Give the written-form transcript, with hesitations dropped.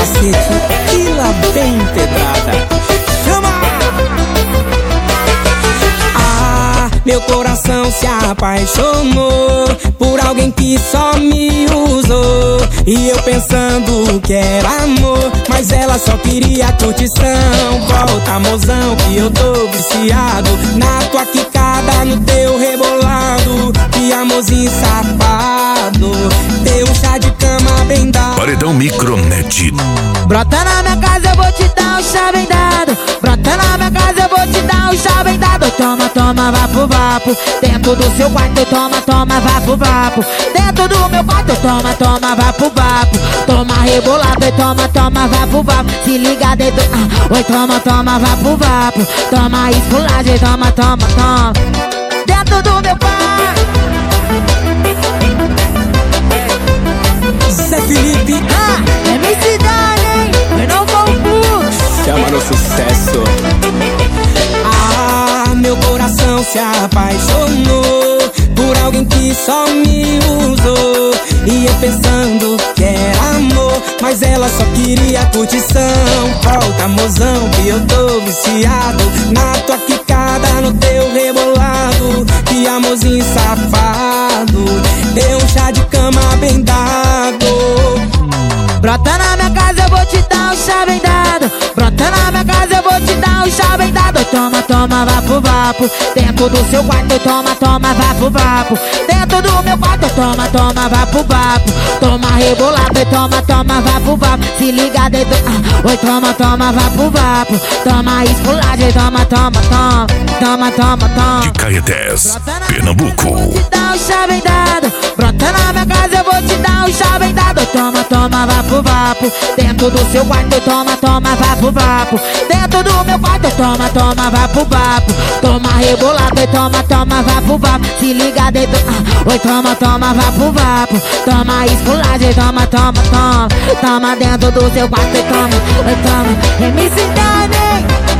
cacete e lá vem pedrada. Chama! Ah, meu coração se apaixonou por alguém que só me usou. E eu pensando que era amor, mas ela só queria curtição. Volta, mozão, que eu tô viciado na tua quicada, no teu rebolado. Que amorzinho safado, teu chá de cama bem dado. Paredão Micronet. Brota na minha casa, eu vou te dar um chá bem dado. Brota na minha casa, eu vou te dar um chá bem dado. Toma, toma, vapo, vapo. Dentro do seu quarto, toma, toma, vapo, vapo. Dentro do meu quarto, toma, toma, vapo, vapo. Toma rebolado, toma, toma, vapo, vapo. Se liga dentro, oi, toma, toma, vapo, vapo. Toma esculagem, toma, toma, toma. Dentro do meu quarto. Zé Felipe, MC Dani, eu não confundo. chama no sucesso. Ah, meu coração se apaixonou por alguém que só me usou. E eu pensando que era amor, mas ela só queria curtição. Volta, mozão, que eu tô viciado na tua quicada, no teu rebolado. Que amorzinho safado, deu um chá de cama bem dado. Brota na minha casa, eu vou te dar um chá bem dado. Brota na minha casa, eu vou te dar um chá bem dado. Toma, toma, vapo, vapo. Dentro do seu quarto, toma, toma, vapo, vapo. Dentro do meu quarto, toma, toma, vapo, vapo. Toma rebolado, toma, toma, vapo, vapo. Se liga dentro, oi, toma, toma, vapo, vapo. Toma esculagem, toma, toma, toma. Toma, toma, toma. De Caetés, Pernambuco. Eu vou te dar um chá bem dado. Brota na minha casa, eu vou te dar um chá bem dado. Toma, toma, vapo, vapo. Dentro do seu quarto, toma, toma, vapo, vapo. Dentro do meu quarto, toma, toma, vapo, vapo. Toma rebolado, toma, toma, vapo, vapo. Se liga dentro, oi, toma, toma, vapo, vapo. Toma esculagem, toma, toma, toma. Toma dentro do seu quarto, toma, oi, toma. MC Dani.